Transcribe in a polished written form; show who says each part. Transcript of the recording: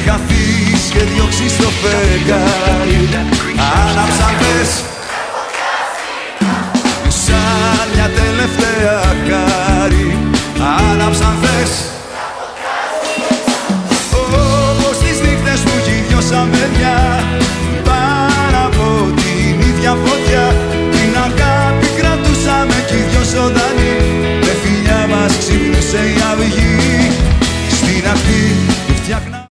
Speaker 1: χαθείς και διώξεις το φεγγάρι. Άναψαν θες σαν μια τελευταία χάρη. Άναψαν θες όπως τις νύχτες που κυριώσαμε μια.